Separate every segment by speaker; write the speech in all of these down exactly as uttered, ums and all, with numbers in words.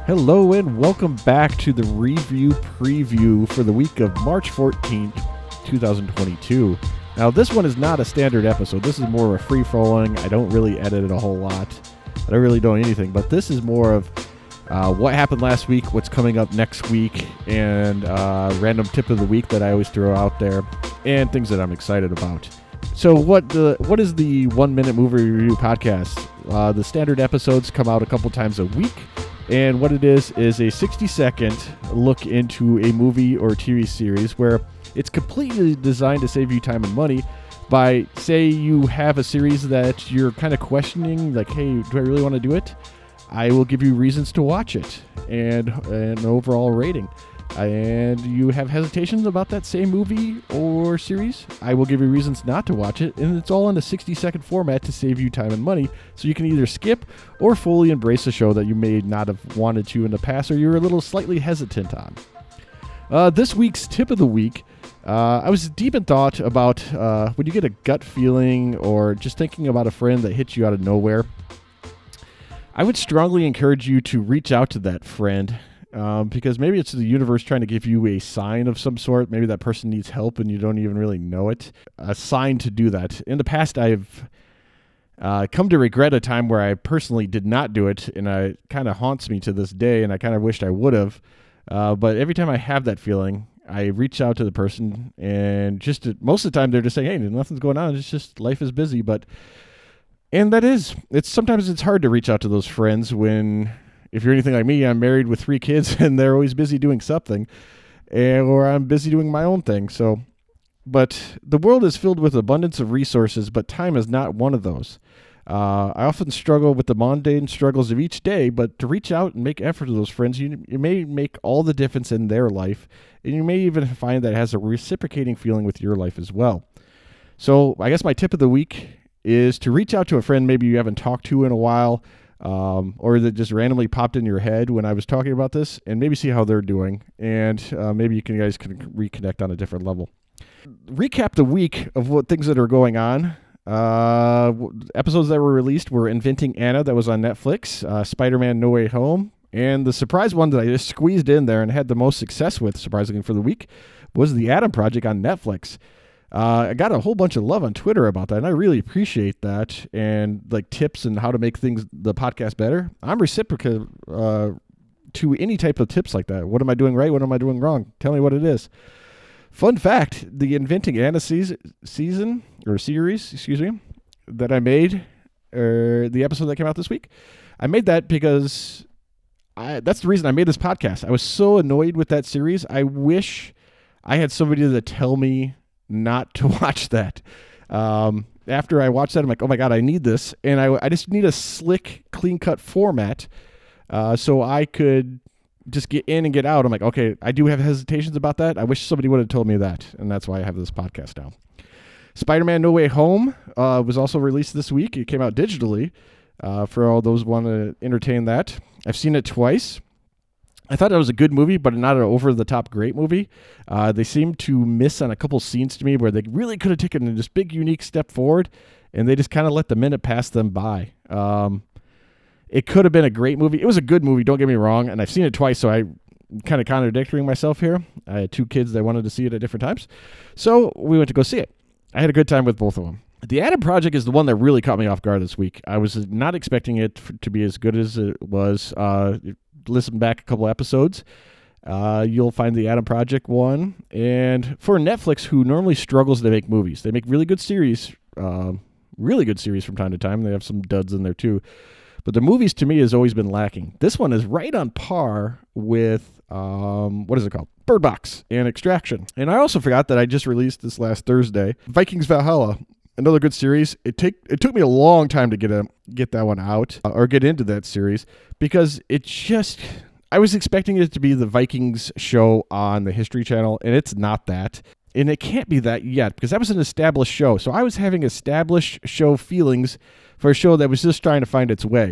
Speaker 1: Hello and welcome back to the review preview for the week of March fourteenth, twenty twenty-two. Now, this one is not a standard episode. This is more of a free-flowing. I don't really edit it a whole lot. I don't really do anything, but this is more of uh, what happened last week, what's coming up next week, and uh, random tip of the week that I always throw out there, and things that I'm excited about. So what the what is the One Minute Movie Review podcast? Uh, the standard episodes come out a couple times a week. And what it is, is a sixty second look into a movie or T V series where it's completely designed to save you time and money by, say you have a series that you're kind of questioning, like, hey, do I really want to do it? I will give you reasons to watch it and an overall rating. And you have hesitations about that same movie or series, I will give you reasons not to watch it, and it's all in a sixty second format to save you time and money, so you can either skip or fully embrace a show that you may not have wanted to in the past or you're a little slightly hesitant on. Uh, this week's tip of the week, uh, I was deep in thought about uh, when you get a gut feeling or just thinking about a friend that hits you out of nowhere, I would strongly encourage you to reach out to that friend. Um, because maybe it's the universe trying to give you a sign of some sort. Maybe that person needs help and you don't even really know it. A sign to do that. In the past, I've uh, come to regret a time where I personally did not do it, and it kind of haunts me to this day, and I kind of wished I would have. Uh, but every time I have that feeling, I reach out to the person, and just to, most of the time they're just saying, hey, nothing's going on. It's just life is busy. But and that is, it's sometimes it's hard to reach out to those friends when... If you're anything like me, I'm married with three kids and they're always busy doing something, and, or I'm busy doing my own thing. So, but the world is filled with abundance of resources, but time is not one of those. Uh, I often struggle with the mundane struggles of each day, but to reach out and make effort to those friends, you, you may make all the difference in their life, and you may even find that it has a reciprocating feeling with your life as well. So I guess my tip of the week is to reach out to a friend maybe you haven't talked to in a while, Um, or that just randomly popped in your head when I was talking about this, and maybe see how they're doing, and uh, maybe you can, guys can reconnect on a different level. Recap the week of what things that are going on. Uh, episodes that were released were Inventing Anna, that was on Netflix, uh, Spider-Man No Way Home, and the surprise one that I just squeezed in there and had the most success with, surprisingly for the week, was The Adam Project on Netflix. Uh, I got a whole bunch of love on Twitter about that, and I really appreciate that, and like tips and how to make things, the podcast better. I'm reciprocal uh, to any type of tips like that. What am I doing right? What am I doing wrong? Tell me what it is. Fun fact, the Inventing Anna season, season or series, excuse me, that I made, or the episode that came out this week, I made that because I, that's the reason I made this podcast. I was so annoyed with that series. I wish I had somebody to tell me not to watch that. Um, after I watched that, I'm like, oh my God, I need this. And I, I just need a slick, clean cut format uh, so I could just get in and get out. I'm like, okay, I do have hesitations about that. I wish somebody would have told me that. And that's why I have this podcast now. Spider-Man No Way Home uh, was also released this week. It came out digitally uh, for all those who want to entertain that. I've seen it twice. I thought it was a good movie, but not an over-the-top great movie. Uh, they seemed to miss on a couple scenes to me where they really could have taken this big, unique step forward, and they just kind of let the minute pass them by. Um, it could have been a great movie. It was a good movie, don't get me wrong, and I've seen it twice, so I kind of contradicting myself here. I had two kids that wanted to see it at different times, so we went to go see it. I had a good time with both of them. The Adam Project is the one that really caught me off guard this week. I was not expecting it to be as good as it was. Uh, listen back a couple episodes, uh, you'll find the Adam Project one. And for Netflix, who normally struggles to make movies, they make really good series, uh, really good series from time to time. They have some duds in there too. But the movies, to me, has always been lacking. This one is right on par with, um, what is it called? Bird Box and Extraction. And I also forgot that I just released this last Thursday, Vikings Valhalla. Another good series. It take it took me a long time to get a get that one out uh, or get into that series because it just I was expecting it to be the Vikings show on the History Channel, and it's not that. And it can't be that yet because that was an established show. So I was having established show feelings for a show that was just trying to find its way.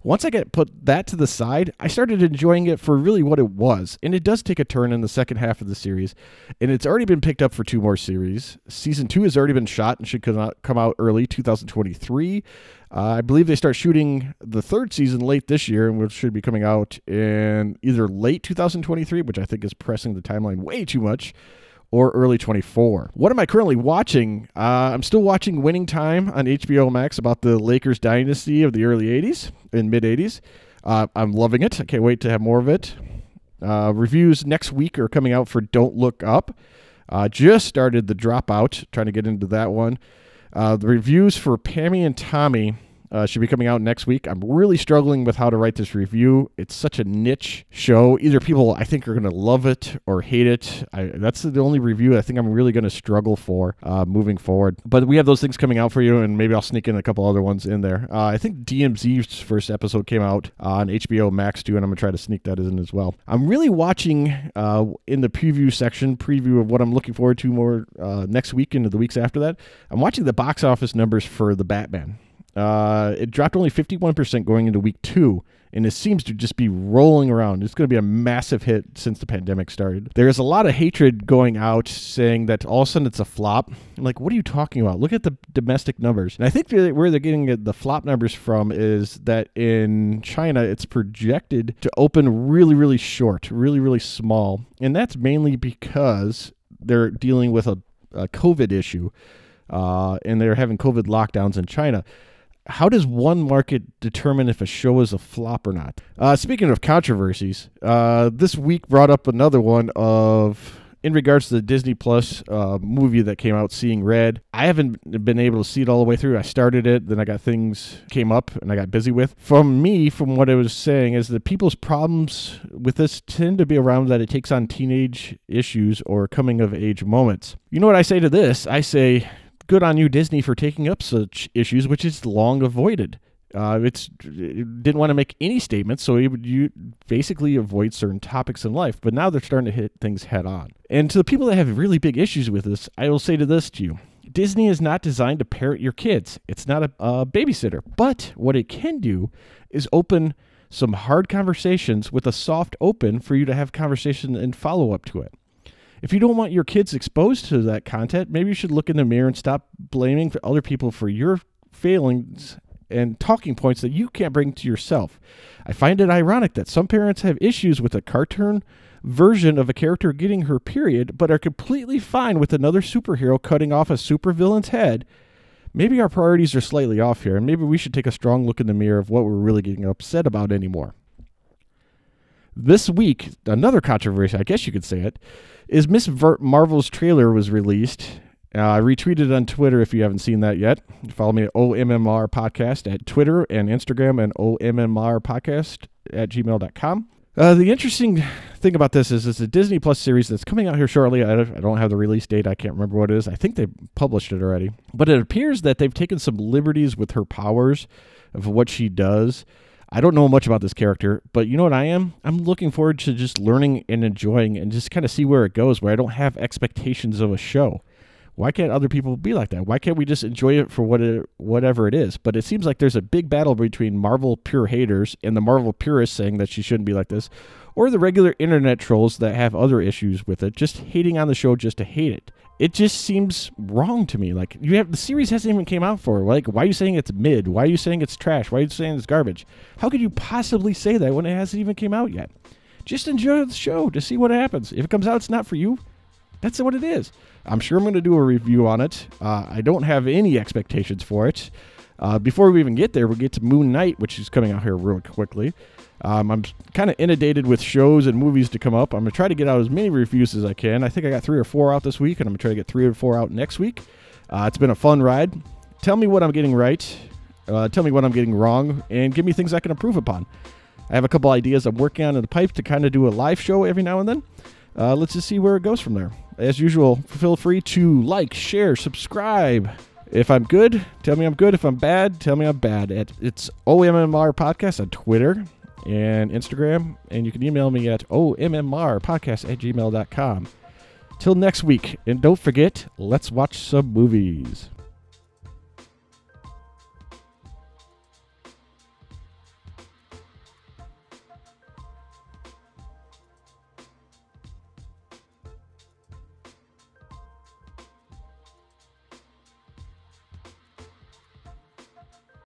Speaker 1: Once I get put that to the side, I started enjoying it for really what it was. And it does take a turn in the second half of the series. And it's already been picked up for two more series. Season two has already been shot and should come out, come out early two thousand twenty-three. Uh, I believe they start shooting the third season late this year, which should be coming out in either late two thousand twenty-three, which I think is pressing the timeline way too much, or early twenty-four. What am I currently watching? Uh, I'm still watching Winning Time on H B O Max about the Lakers dynasty of the early eighties and mid-eighties. Uh, I'm loving it. I can't wait to have more of it. Uh, reviews next week are coming out for Don't Look Up. Uh, just started The Dropout, trying to get into that one. Uh, the reviews for Pammy and Tommy Uh, should be coming out next week. I'm really struggling with how to write this review. It's such a niche show. Either people I think are going to love it or hate it. I, that's the only review I think I'm really going to struggle for uh, moving forward. But we have those things coming out for you, and maybe I'll sneak in a couple other ones in there. Uh, I think D M Z's first episode came out uh, on H B O Max too, and I'm going to try to sneak that in as well. I'm really watching uh, in the preview section, preview of what I'm looking forward to more uh, next week and the weeks after that. I'm watching the box office numbers for The Batman. Uh, it dropped only fifty-one percent going into week two, and it seems to just be rolling around. It's going to be a massive hit since the pandemic started. There's a lot of hatred going out saying that all of a sudden it's a flop. I'm like, what are you talking about? Look at the domestic numbers. And I think where they're getting the flop numbers from is that in China, it's projected to open really, really short, really, really small. And that's mainly because they're dealing with a, a COVID issue, uh, and they're having COVID lockdowns in China. How does one market determine if a show is a flop or not? Uh, speaking of controversies, uh, this week brought up another one of, in regards to the Disney Plus uh, movie that came out, Seeing Red. I haven't been able to see it all the way through. I started it, then I got things came up and I got busy with. From me, from what I was saying, is that people's problems with this tend to be around that it takes on teenage issues or coming of age moments. You know what I say to this? I say, good on you, Disney, for taking up such issues, which is long avoided. Uh, it's it didn't want to make any statements, so it would you basically avoid certain topics in life. But now they're starting to hit things head on. And to the people that have really big issues with this, I will say to this to you. Disney is not designed to parent your kids. It's not a, a babysitter. But what it can do is open some hard conversations with a soft open for you to have conversation and follow up to it. If you don't want your kids exposed to that content, maybe you should look in the mirror and stop blaming for other people for your failings and talking points that you can't bring to yourself. I find it ironic that some parents have issues with a cartoon version of a character getting her period, but are completely fine with another superhero cutting off a supervillain's head. Maybe our priorities are slightly off here, and maybe we should take a strong look in the mirror of what we're really getting upset about anymore. This week, another controversy, I guess you could say it, is Miz Marvel's trailer was released. Uh, I retweeted it on Twitter if you haven't seen that yet. Follow me at O M M R Podcast at Twitter and Instagram, and O M M R Podcast at gmail dot com. Uh, the interesting thing about this is it's a Disney Plus series that's coming out here shortly. I don't have the release date. I can't remember what it is. I think they published it already. But it appears that they've taken some liberties with her powers of what she does. I don't know much about this character, but you know what I am? I'm looking forward to just learning and enjoying and just kind of see where it goes, where I don't have expectations of a show. Why can't other people be like that? Why can't we just enjoy it for what it, whatever it is? But it seems like there's a big battle between Marvel pure haters and the Marvel purists saying that she shouldn't be like this, or the regular internet trolls that have other issues with it, just hating on the show just to hate it. It just seems wrong to me. Like, you have the series hasn't even came out for. Like, why are you saying it's mid? Why are you saying it's trash? Why are you saying it's garbage? How could you possibly say that when it hasn't even came out yet? Just enjoy the show to see what happens. If it comes out, it's not for you. That's what it is. I'm sure I'm going to do a review on it. Uh, I don't have any expectations for it. Uh, before we even get there, we'll get to Moon Knight, which is coming out here real quickly. Um, I'm kind of inundated with shows and movies to come up. I'm going to try to get out as many reviews as I can. I think I got three or four out this week, and I'm going to try to get three or four out next week. Uh, it's been a fun ride. Tell me what I'm getting right. Uh, tell me what I'm getting wrong, and give me things I can improve upon. I have a couple ideas I'm working on in the pipe to kind of do a live show every now and then. Uh, let's just see where it goes from there. As usual, feel free to like, share, subscribe. If I'm good, tell me I'm good. If I'm bad, tell me I'm bad. It's O M M R Podcast on Twitter and Instagram, and you can email me at O M M R podcast at gmail dot com. Till next week, and don't forget, let's watch some movies.